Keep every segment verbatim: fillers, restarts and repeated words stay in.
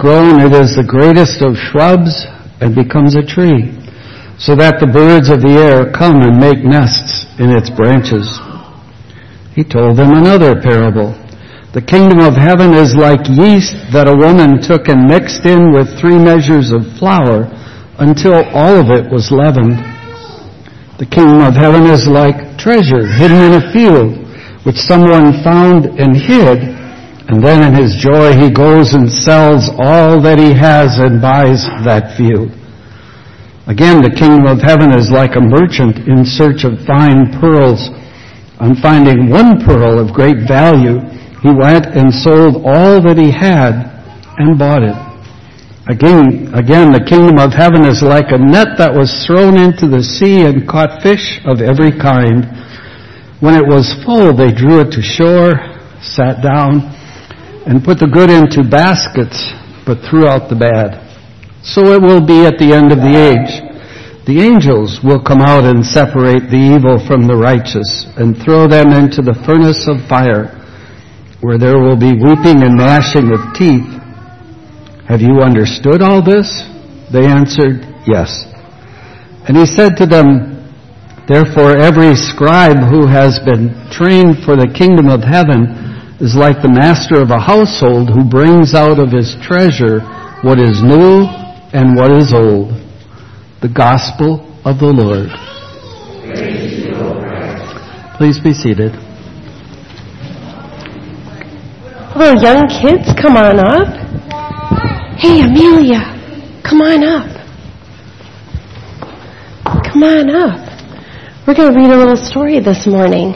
grown, it is the greatest of shrubs and becomes a tree, so that the birds of the air come and make nests in its branches. He told them another parable. The kingdom of heaven is like yeast that a woman took and mixed in with three measures of flour until all of it was leavened. The kingdom of heaven is like treasure hidden in a field, which someone found and hid, and then in his joy he goes and sells all that he has and buys that field. Again, the kingdom of heaven is like a merchant in search of fine pearls. On finding one pearl of great value, he went and sold all that he had and bought it. Again, again, the kingdom of heaven is like a net that was thrown into the sea and caught fish of every kind. When it was full, they drew it to shore, sat down, and put the good into baskets, but threw out the bad. So it will be at the end of the age. The angels will come out and separate the evil from the righteous and throw them into the furnace of fire, where there will be weeping and gnashing of teeth. Have you understood all this? They answered, yes. And he said to them, therefore every scribe who has been trained for the kingdom of heaven is like the master of a household who brings out of his treasure what is new and what is old. The gospel of the Lord. Praise you, O Christ. Please be seated. Hello, young kids, come on up. Hey, Amelia, come on up. Come on up. We're going to read a little story this morning.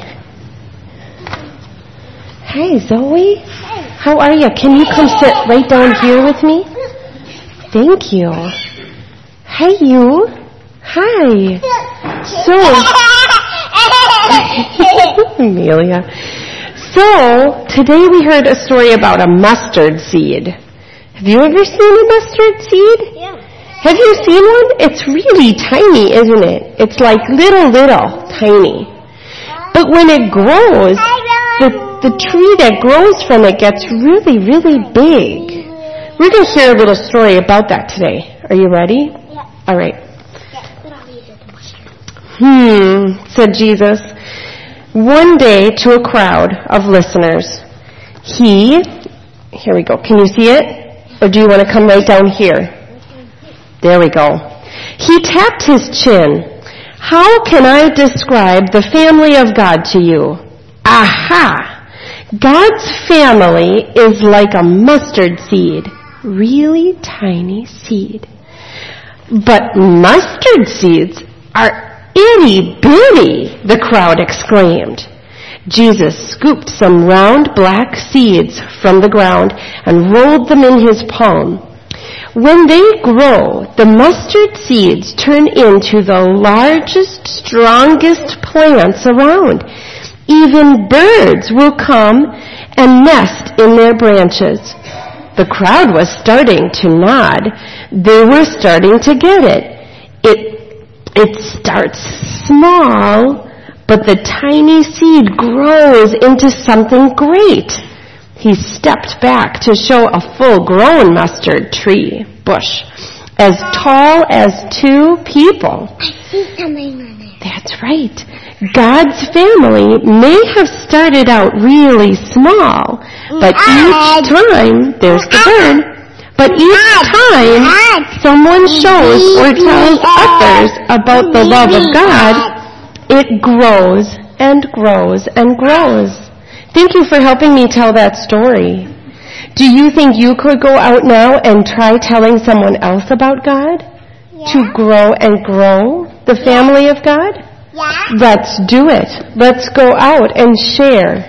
Hey, Zoe. How are you? Can you come sit right down here with me? Thank you. Hey, you. Hi. So, Amelia. So, today we heard a story about a mustard seed. Have you ever seen a mustard seed? Yeah. Have you seen one? It's really tiny, isn't it? It's like little, little, tiny. But when it grows, the, the tree that grows from it gets really, really big. We're going to hear a little story about that today. Are you ready? Yeah. All right. Yeah, but I'll use it the mustard. Hmm, said Jesus. One day to a crowd of listeners, he, here we go, can you see it? Or do you want to come right down here? There we go. He tapped his chin. How can I describe the family of God to you? Aha! God's family is like a mustard seed. Really tiny seed. But mustard seeds are itty bitty, the crowd exclaimed. Jesus scooped some round black seeds from the ground and rolled them in his palm. When they grow, the mustard seeds turn into the largest, strongest plants around. Even birds will come and nest in their branches. The crowd was starting to nod. They were starting to get it. It, it starts small, but the tiny seed grows into something great. He stepped back to show a full-grown mustard tree bush, as tall as two people. I see something on it. That's right. God's family may have started out really small, but each time, there's the bird, but each time someone shows or tells others about the love of God, it grows and grows and grows. Thank you for helping me tell that story. Do you think you could go out now and try telling someone else about God? Yeah. To grow and grow the family of God? Yeah. Let's do it. Let's go out and share.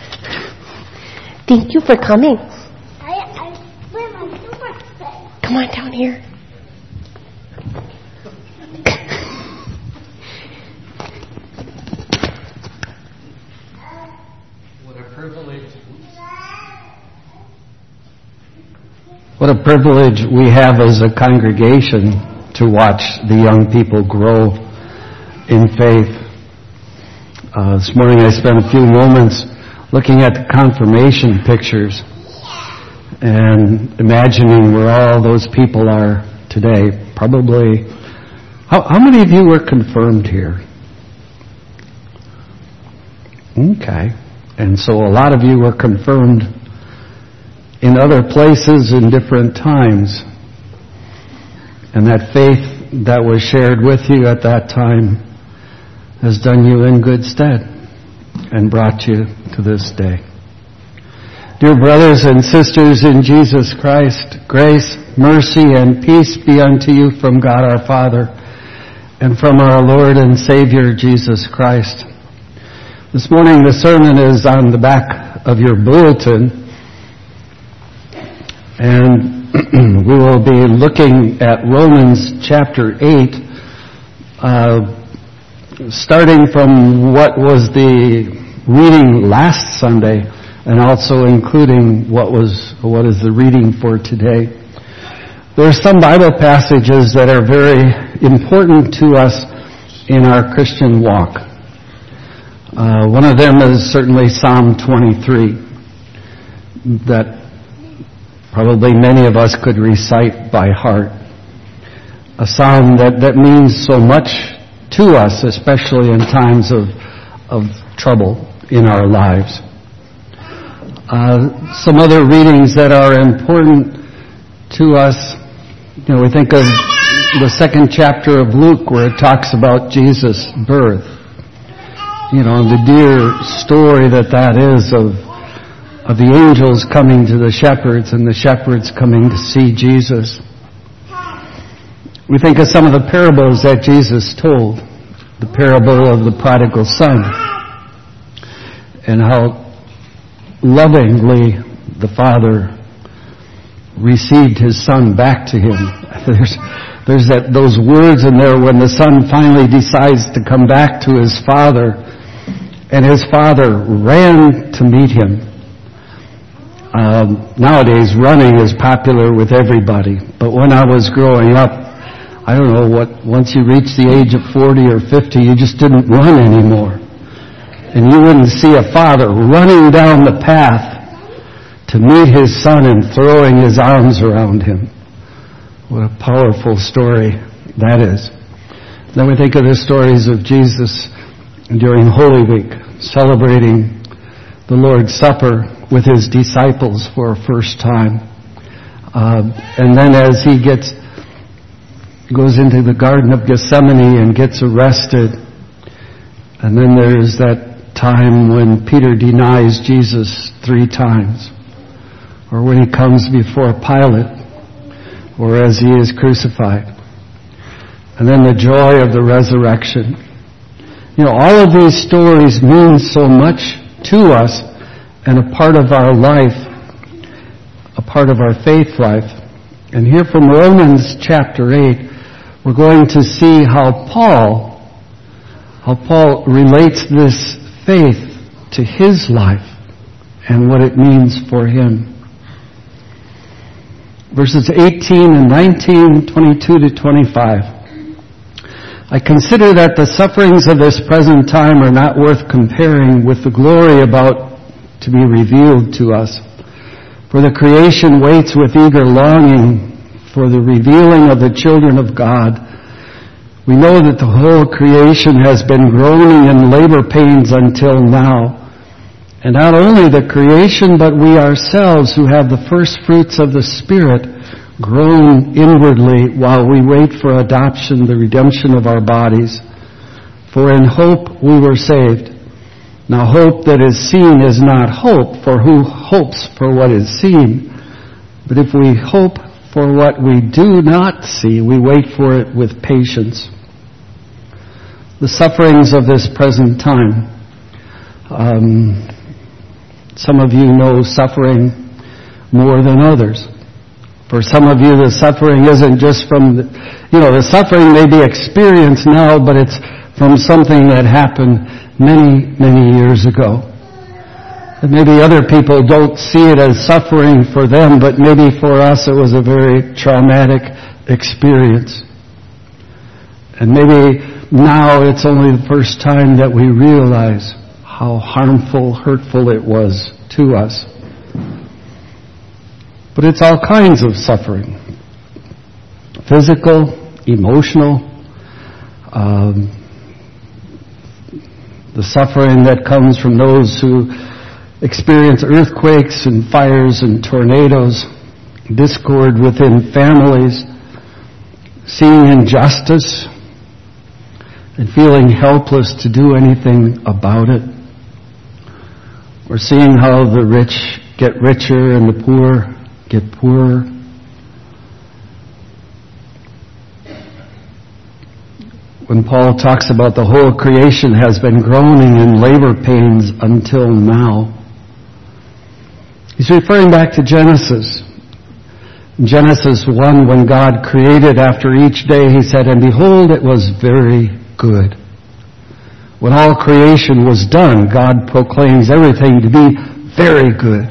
Thank you for coming. I, I, where my super set? Come on down here. What a privilege. What a privilege we have as a congregation to watch the young people grow in faith. Uh, this morning I spent a few moments looking at the confirmation pictures. and imagining where all those people are today. Probably, how, how many of you were confirmed here? Okay. And so a lot of you were confirmed in other places in different times. And that faith that was shared with you at that time has done you in good stead and brought you to this day. Dear brothers and sisters in Jesus Christ, grace, mercy, and peace be unto you from God our Father and from our Lord and Savior Jesus Christ. This morning the sermon is on the back of your bulletin, and we will be looking at Romans chapter eight, uh, starting from what was the reading last Sunday, and also including what was what is the reading for today. There are some Bible passages that are very important to us in our Christian walk. Uh, one of them is certainly Psalm twenty-three, that probably many of us could recite by heart. A psalm that, that means so much to us, especially in times of, of trouble in our lives. Uh, some other readings that are important to us, you know, we think of the second chapter of Luke where it talks about Jesus' birth. You know, the dear story that that is of, of the angels coming to the shepherds and the shepherds coming to see Jesus. We think of some of the parables that Jesus told. The parable of the prodigal son, and how lovingly the father received his son back to him. There's, there's that, those words in there when the son finally decides to come back to his father, and his father ran to meet him. Um, nowadays, running is popular with everybody, but when I was growing up, I don't know what, once you reach the age of forty or fifty, you just didn't run anymore. And you wouldn't see a father running down the path to meet his son and throwing his arms around him. What a powerful story that is. Then we think of the stories of Jesus during Holy Week, celebrating the Lord's Supper with his disciples for a first time. Uh, and then as he gets goes into the Garden of Gethsemane and gets arrested, and then there's that time when Peter denies Jesus three times, or when he comes before Pilate, or as he is crucified. And then the joy of the resurrection. You know, all of these stories mean so much to us and a part of our life, a part of our faith life. And here from Romans chapter eight, we're going to see how Paul, how Paul relates this faith to his life and what it means for him. Verses eighteen and nineteen, twenty-two to twenty-five. I consider that the sufferings of this present time are not worth comparing with the glory about to be revealed to us. For the creation waits with eager longing for the revealing of the children of God. We know that the whole creation has been groaning in labor pains until now. And not only the creation, but we ourselves who have the first fruits of the Spirit groan inwardly while we wait for adoption, the redemption of our bodies. For in hope we were saved. Now hope that is seen is not hope, for who hopes for what is seen? But if we hope for what we do not see, we wait for it with patience. The sufferings of this present time. Um, some of you know suffering more than others. For some of you, the suffering isn't just from, the, you know, the suffering may be experienced now, but it's from something that happened many, many years ago. And maybe other people don't see it as suffering for them, but maybe for us it was a very traumatic experience. And maybe now it's only the first time that we realize how harmful, hurtful it was to us. But it's all kinds of suffering. Physical, emotional, um, the suffering that comes from those who experience earthquakes and fires and tornadoes, discord within families, seeing injustice and feeling helpless to do anything about it. We're seeing how the rich get richer and the poor get poorer. When Paul talks about the whole creation has been groaning in labor pains until now, he's referring back to Genesis. In Genesis one, when God created after each day, he said, "And behold, it was very good." When all creation was done, God proclaims everything to be very good.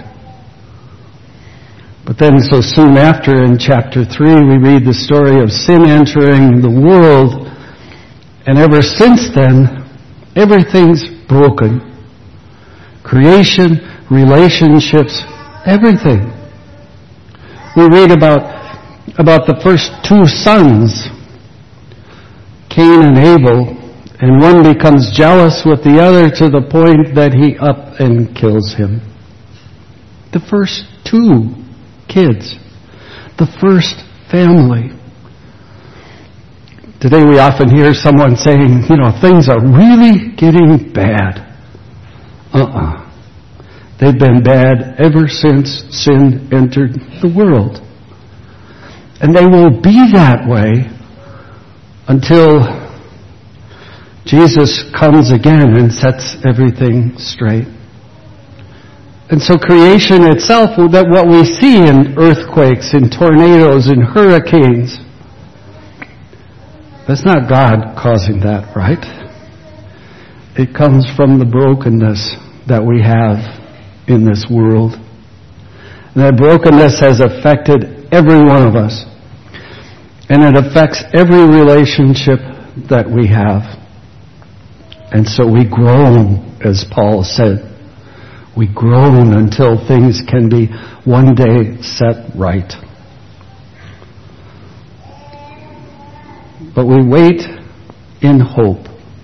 But then so soon after, in chapter three, we read the story of sin entering the world. And ever since then, everything's broken. Creation, relationships, everything. We read about, about the first two sons, Cain and Abel, and one becomes jealous with the other to the point that he up and kills him. The first two kids. The first family. Today we often hear someone saying, you know, things are really getting bad. Uh-uh. They've been bad ever since sin entered the world. And they will be that way until Jesus comes again and sets everything straight. And so creation itself, that what we see in earthquakes, in tornadoes, in hurricanes, that's not God causing that, right? It comes from the brokenness that we have in this world. And that brokenness has affected every one of us. And it affects every relationship that we have. And so we groan, as Paul said. We groan until things can be one day set right. But we wait in hope.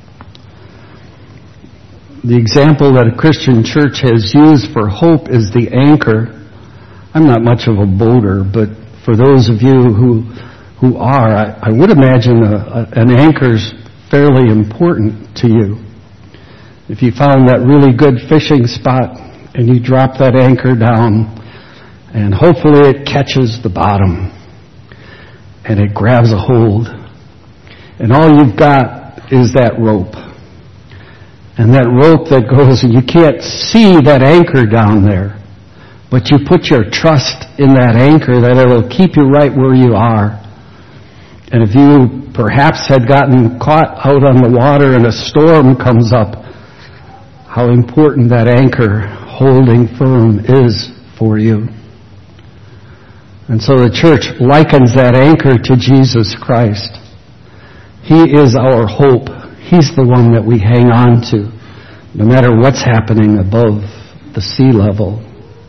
The example that a Christian church has used for hope is the anchor. I'm not much of a boater, but for those of you who who are, I, I would imagine a, a, an anchor's fairly important to you. If you found that really good fishing spot and you drop that anchor down, and hopefully it catches the bottom and it grabs a hold. And all you've got is that rope. And that rope that goes, and you can't see that anchor down there. But you put your trust in that anchor that it'll keep you right where you are. And if you perhaps had gotten caught out on the water and a storm comes up, how important that anchor holding firm is for you. And so the church likens that anchor to Jesus Christ. He is our hope. He's the one that we hang on to, no matter what's happening above the sea level.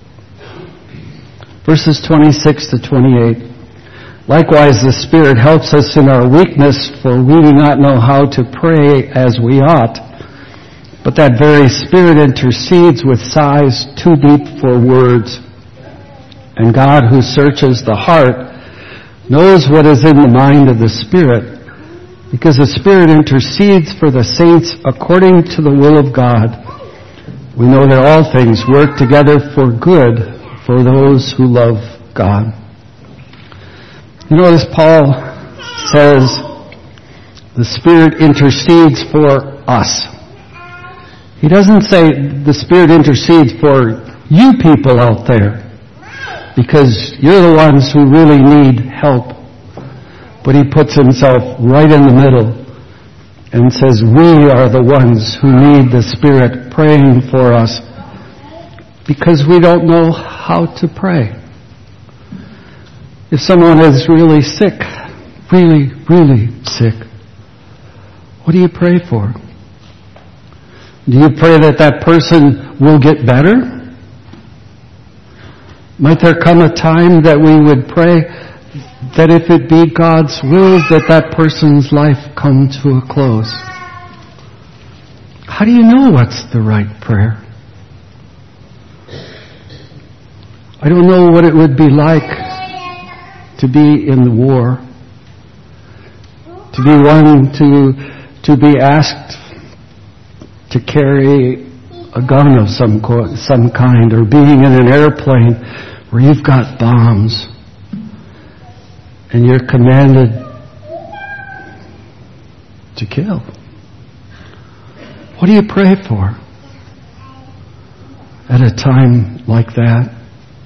Verses twenty-six to twenty-eight. Likewise, the Spirit helps us in our weakness, for we do not know how to pray as we ought. But that very Spirit intercedes with sighs too deep for words. And God, who searches the heart, knows what is in the mind of the Spirit, because the Spirit intercedes for the saints according to the will of God. We know that all things work together for good for those who love God. You notice Paul says the Spirit intercedes for us. He doesn't say the Spirit intercedes for you people out there, because you're the ones who really need help. But he puts himself right in the middle and says, we are the ones who need the Spirit praying for us because we don't know how to pray. If someone is really sick, really, really sick, what do you pray for? Do you pray that that person will get better? Might there come a time that we would pray that if it be God's will that that person's life come to a close? How do you know what's the right prayer? I don't know what it would be like to be in the war, to be one to to be asked to carry a gun of some co- some kind, or being in an airplane where you've got bombs and you're commanded to kill. What do you pray for at a time like that?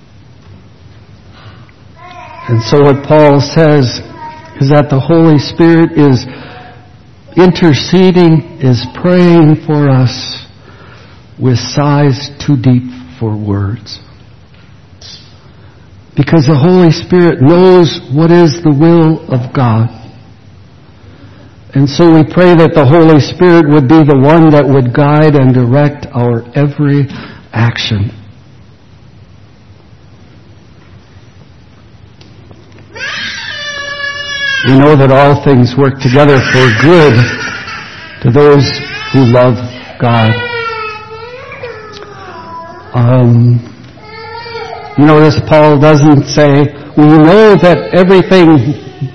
And so what Paul says is that the Holy Spirit is interceding, is praying for us with sighs too deep for words. Because the Holy Spirit knows what is the will of God. And so we pray that the Holy Spirit would be the one that would guide and direct our every action. We know that all things work together for good to those who love God. Um, you notice Paul doesn't say, we know that everything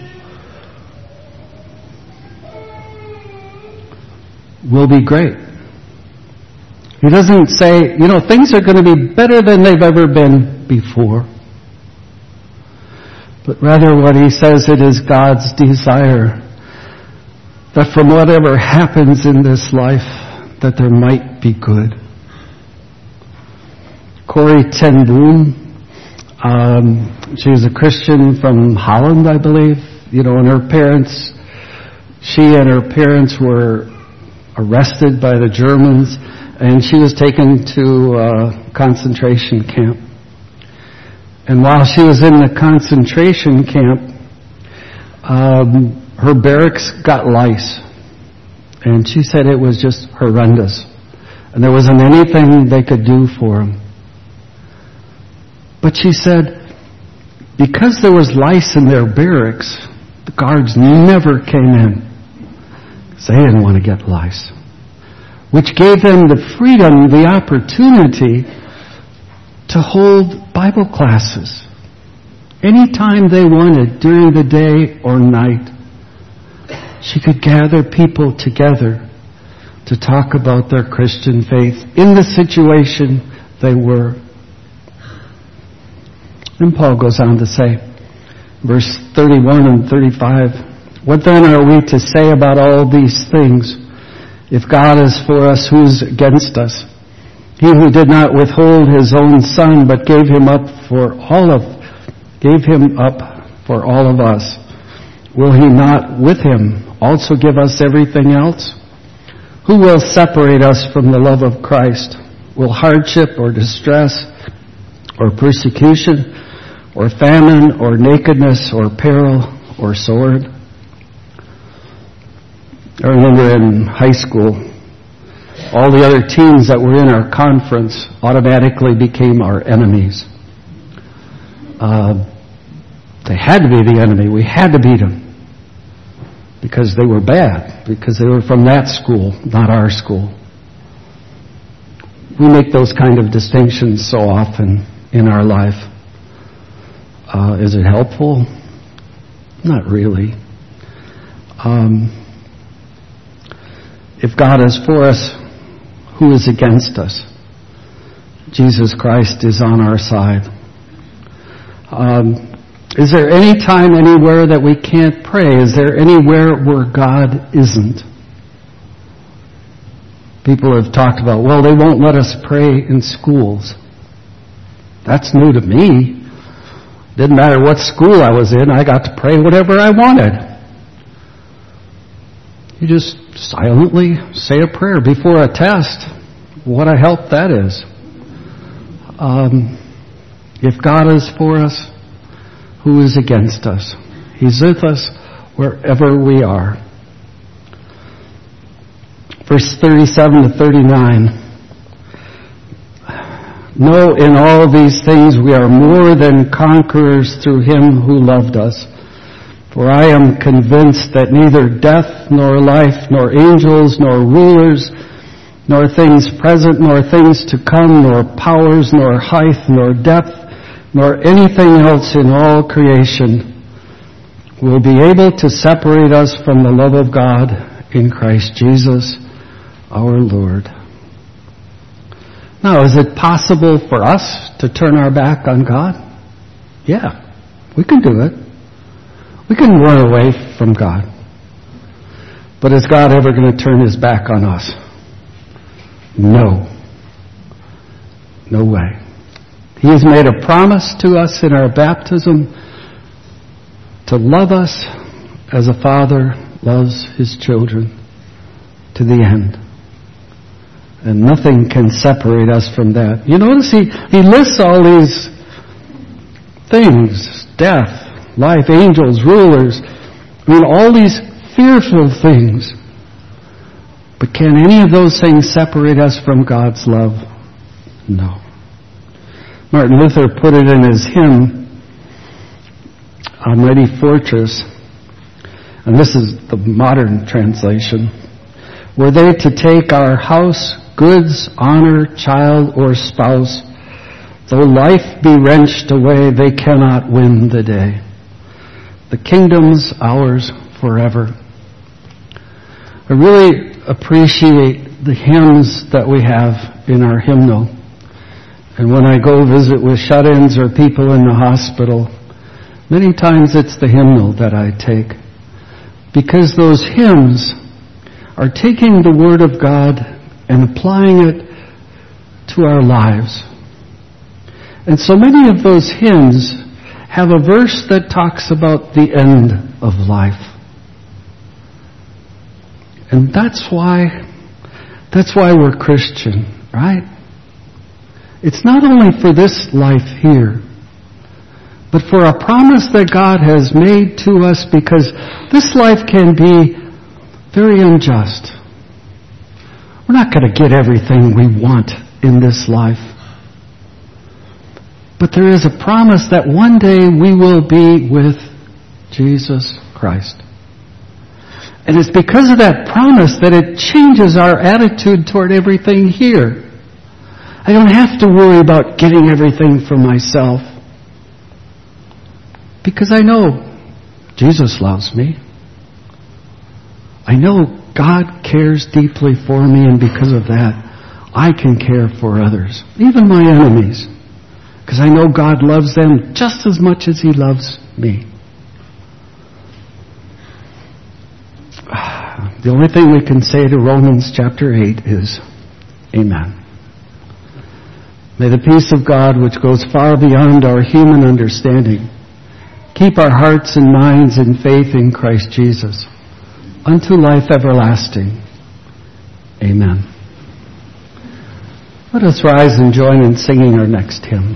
will be great. He doesn't say, you know, things are going to be better than they've ever been before. But rather what he says, it is God's desire that from whatever happens in this life, that there might be good. Corrie ten Boom, um, she was a Christian from Holland, I believe. You know, and her parents, she and her parents were arrested by the Germans, and she was taken to a concentration camp. And while she was in the concentration camp, um, her barracks got lice. And she said it was just horrendous. And there wasn't anything they could do for them. But she said, because there was lice in their barracks, the guards never came in. Because they didn't want to get lice. Which gave them the freedom, the opportunity to hold Bible classes anytime they wanted, during the day or night. She could gather people together to talk about their Christian faith in the situation they were. And Paul goes on to say, verse thirty-one and thirty-five, what then are we to say about all these things? If God is for us, who's against us? He who did not withhold his own Son, but gave him up for all of, gave him up for all of us, will he not with him also give us everything else? Who will separate us from the love of Christ? Will hardship or distress or persecution or famine or nakedness or peril or sword? I remember in high school, all the other teams that were in our conference automatically became our enemies. Uh, they had to be the enemy. We had to beat them. Because they were bad. Because they were from that school, not our school. We make those kind of distinctions so often in our life. Uh, is it helpful? Not really. Um, if God is for us, who is against us? Jesus Christ is on our side. Um, is there any time, anywhere that we can't pray? Is there anywhere where God isn't? People have talked about, well, they won't let us pray in schools. That's new to me. Didn't matter what school I was in, I got to pray whatever I wanted. You just silently say a prayer before a test. What a help that is. Um, if God is for us, who is against us? He's with us wherever we are. Verse thirty-seven to thirty-nine. No, in all these things we are more than conquerors through him who loved us. For I am convinced that neither death, nor life, nor angels, nor rulers, nor things present, nor things to come, nor powers, nor height, nor depth, nor anything else in all creation will be able to separate us from the love of God in Christ Jesus our Lord. Now, is it possible for us to turn our back on God? Yeah, we can do it. We can run away from God. But is God ever going to turn his back on us? No. No way. He has made a promise to us in our baptism to love us as a father loves his children to the end. And nothing can separate us from that. You notice he, he lists all these things, death, life, angels, rulers, I mean all these fearful things. But can any of those things separate us from God's love? No. Martin Luther put it in his hymn, A Mighty Fortress, and this is the modern translation. Were they to take our house, goods, honor, child, or spouse, though life be wrenched away, they cannot win the day. The kingdom's ours forever. I really appreciate the hymns that we have in our hymnal. And when I go visit with shut-ins or people in the hospital, many times it's the hymnal that I take. Because those hymns are taking the Word of God and applying it to our lives. And so many of those hymns have a verse that talks about the end of life. And that's why, that's why we're Christian, right? It's not only for this life here, but for a promise that God has made to us, because this life can be very unjust. We're not going to get everything we want in this life. But there is a promise that one day we will be with Jesus Christ. And it's because of that promise that it changes our attitude toward everything here. I don't have to worry about getting everything for myself. Because I know Jesus loves me. I know God cares deeply for me, and because of that, I can care for others, even my enemies. Because I know God loves them just as much as he loves me. The only thing we can say to Romans chapter eight is, Amen. May the peace of God, which goes far beyond our human understanding, keep our hearts and minds in faith in Christ Jesus unto life everlasting. Amen. Let us rise and join in singing our next hymn.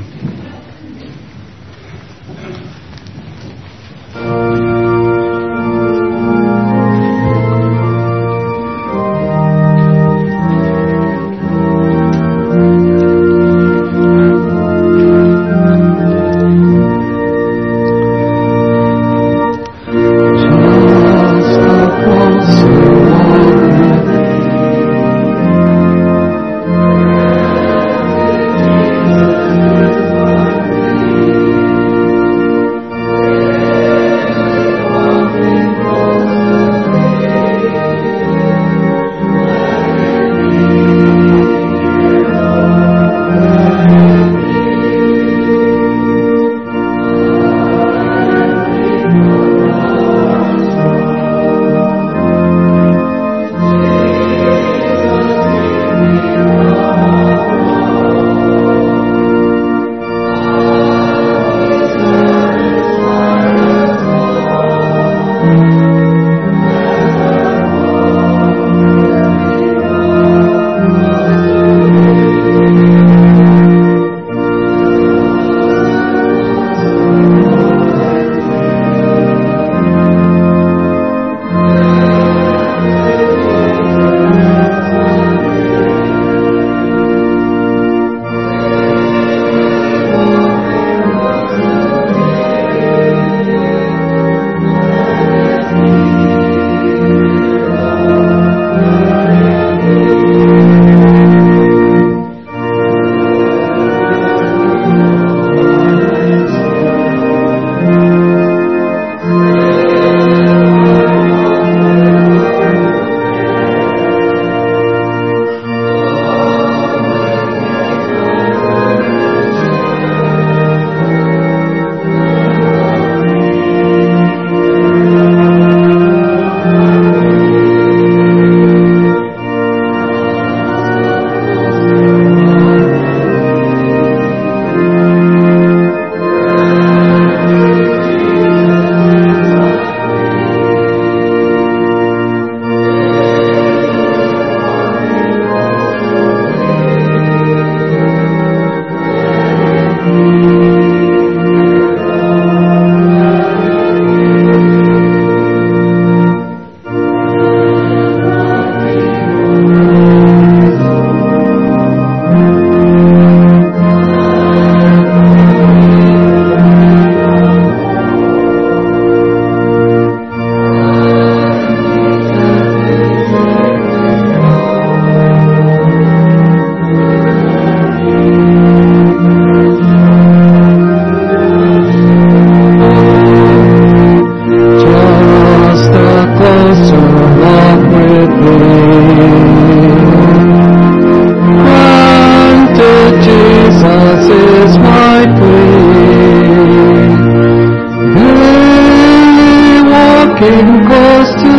came close to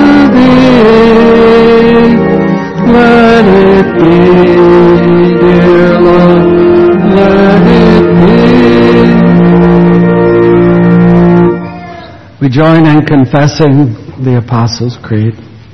thee. Let it be, dear Lord, let it be. We join in confessing the Apostles' Creed.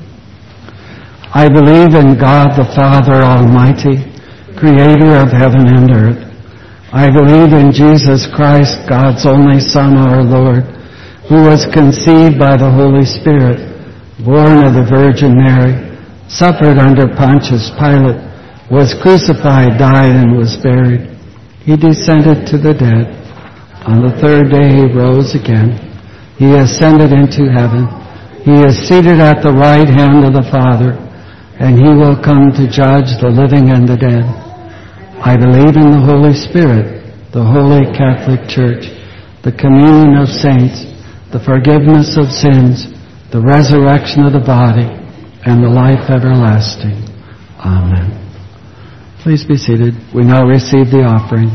I believe in God the Father Almighty, creator of heaven and earth. I believe in Jesus Christ, God's only Son, our Lord, who was conceived by the Holy Spirit, born of the Virgin Mary, suffered under Pontius Pilate, was crucified, died, and was buried. He descended to the dead. On the third day he rose again. He ascended into heaven. He is seated at the right hand of the Father, and he will come to judge the living and the dead. I believe in the Holy Spirit, the Holy Catholic Church, the communion of saints, the forgiveness of sins, the resurrection of the body, and the life everlasting. Amen. Please be seated. We now receive the offering.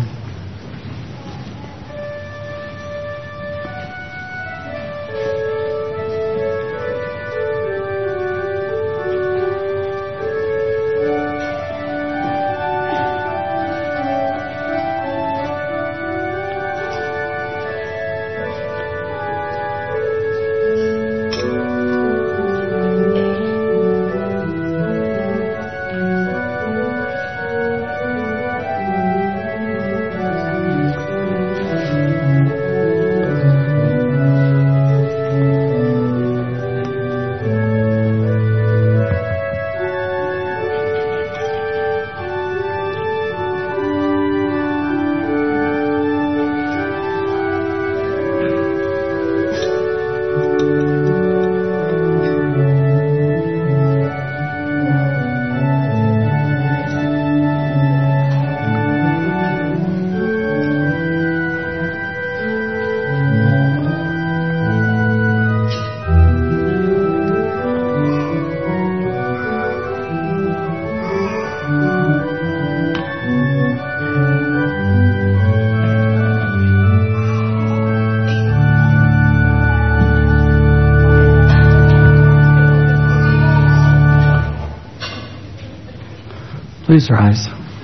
Please rise.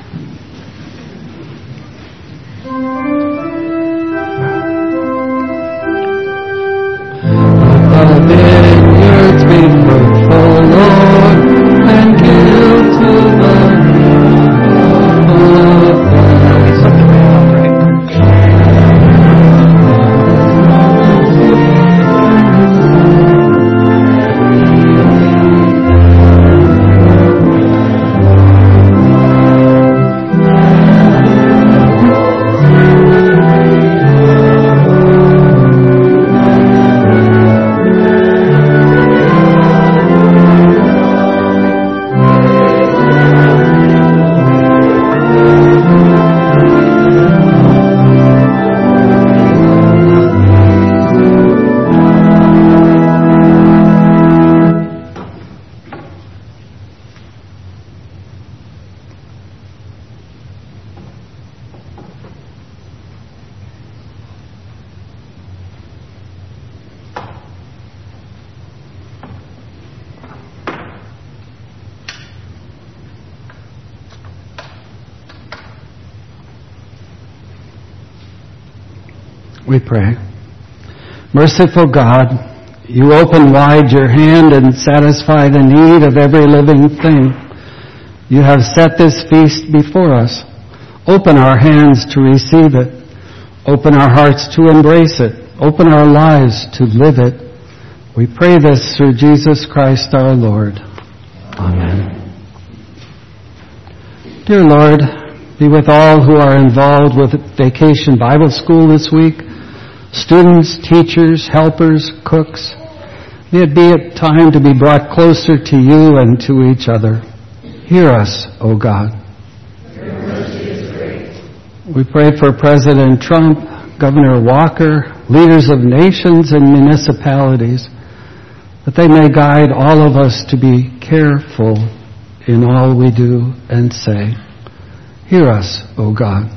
Let the vineyards be fruitful, Lord, and give to the We pray. Merciful God, you open wide your hand and satisfy the need of every living thing. You have set this feast before us. Open our hands to receive it. Open our hearts to embrace it. Open our lives to live it. We pray this through Jesus Christ our Lord. Amen. Dear Lord, be with all who are involved with Vacation Bible School this week. Students, teachers, helpers, cooks. May it be a time to be brought closer to you and to each other. Hear us, O God. Your mercy is great. We pray for President Trump, Governor Walker, leaders of nations and municipalities, that they may guide all of us to be careful in all we do and say. Hear us, O God.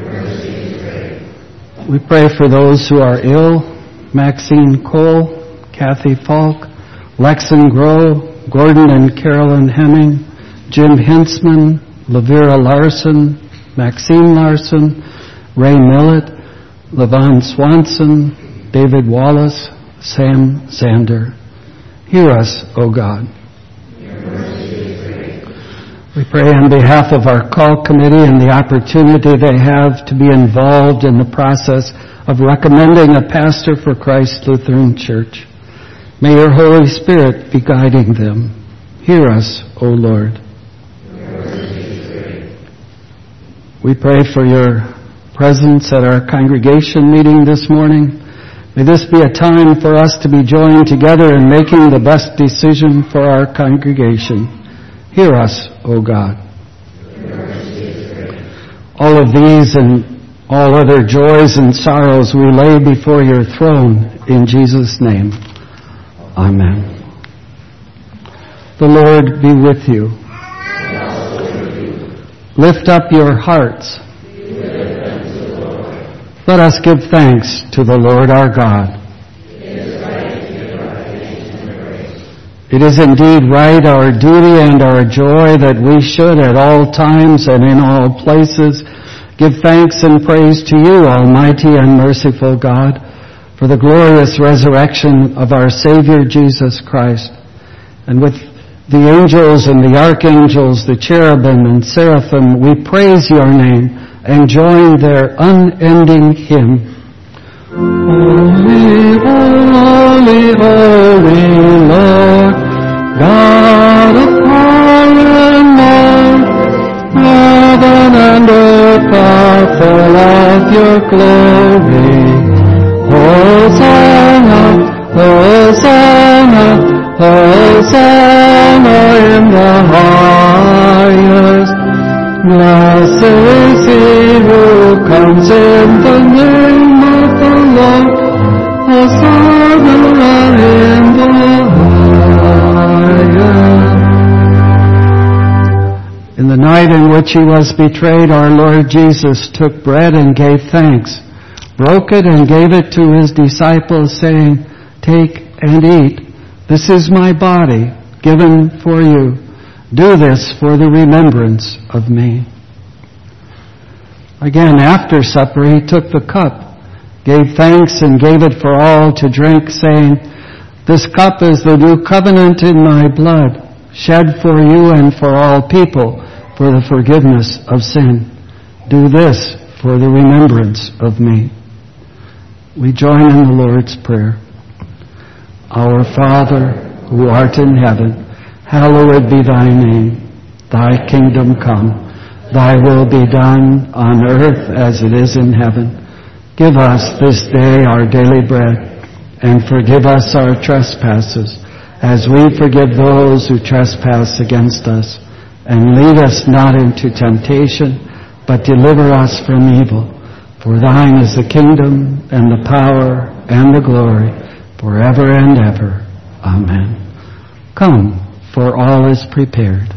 We pray for those who are ill, Maxine Cole, Kathy Falk, Lexon Groh, Gordon and Carolyn Hemming, Jim Hintzman, Lavera Larson, Maxine Larson, Ray Millett, Levon Swanson, David Wallace, Sam Zander. Hear us, O God. We pray on behalf of our call committee and the opportunity they have to be involved in the process of recommending a pastor for Christ Lutheran Church. May your Holy Spirit be guiding them. Hear us, O Lord. We pray for your presence at our congregation meeting this morning. May this be a time for us to be joined together in making the best decision for our congregation. Hear us, O God. All of these and all other joys and sorrows we lay before your throne in Jesus' name. Amen. The Lord be with you. Lift up your hearts. Let us give thanks to the Lord our God. It is indeed right, our duty and our joy, that we should at all times and in all places give thanks and praise to you, Almighty and merciful God, for the glorious resurrection of our Savior Jesus Christ. And with the angels and the archangels, the cherubim and seraphim, we praise your name and join their unending hymn. Holy, holy, holy Lord, God of power and might, heaven and earth are full of your glory. Hosanna, Hosanna, Hosanna in the highest. Blessed is he who comes in the name of the Lord. Hosanna in the highest. In the night in which he was betrayed, our Lord Jesus took bread and gave thanks, broke it and gave it to his disciples, saying, "Take and eat. This is my body, given for you. Do this for the remembrance of me." Again, after supper, he took the cup, gave thanks, and gave it for all to drink, saying, "This cup is the new covenant in my blood, shed for you and for all people for the forgiveness of sin. Do this for the remembrance of me." We join in the Lord's Prayer. Our Father, who art in heaven, hallowed be thy name. Thy kingdom come. Thy will be done on earth as it is in heaven. Give us this day our daily bread, and forgive us our trespasses, as we forgive those who trespass against us. And lead us not into temptation, but deliver us from evil. For thine is the kingdom, and the power, and the glory, forever and ever. Amen. Come, for all is prepared.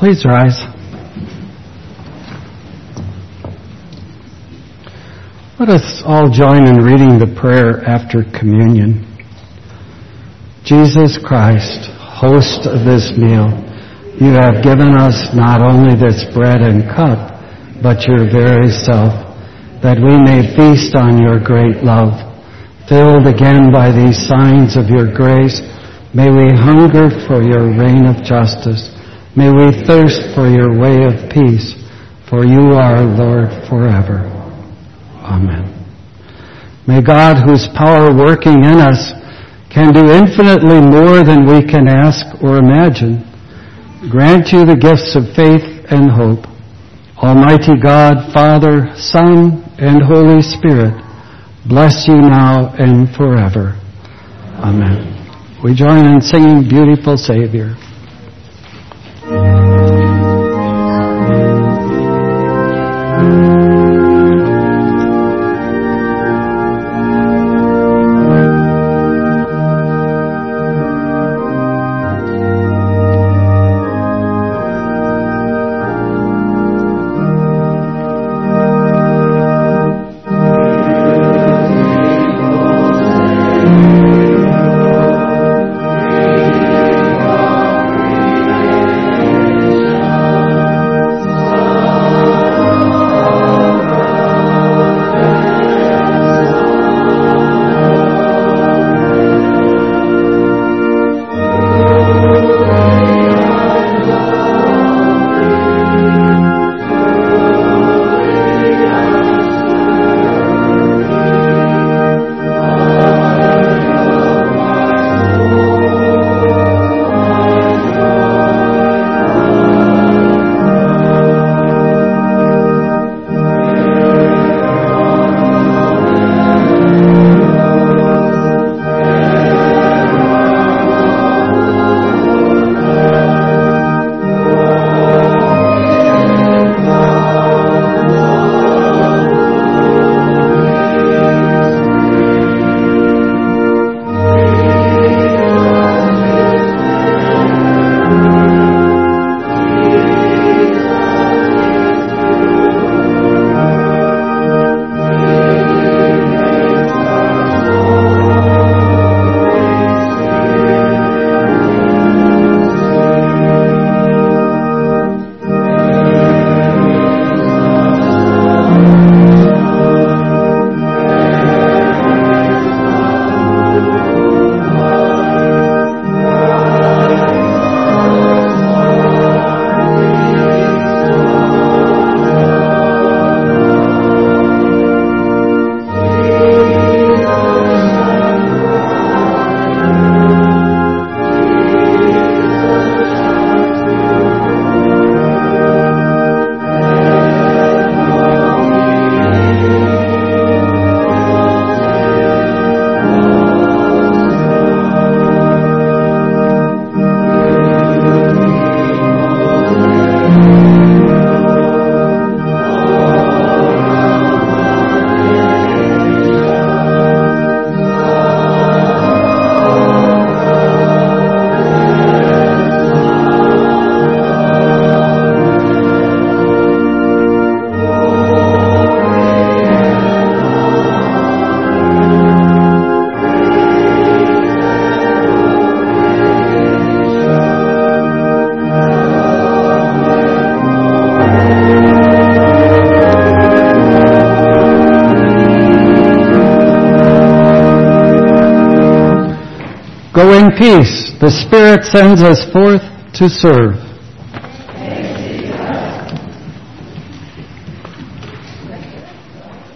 Please rise. Let us all join in reading the prayer after communion. Jesus Christ, host of this meal, you have given us not only this bread and cup, but your very self, that we may feast on your great love. Filled again by these signs of your grace, may we hunger for your reign of justice. May we thirst for your way of peace, for you are Lord forever. Amen. May God, whose power working in us can do infinitely more than we can ask or imagine, grant you the gifts of faith and hope. Almighty God, Father, Son, and Holy Spirit, bless you now and forever. Amen. We join in singing Beautiful Savior. Go in peace. The Spirit sends us forth to serve.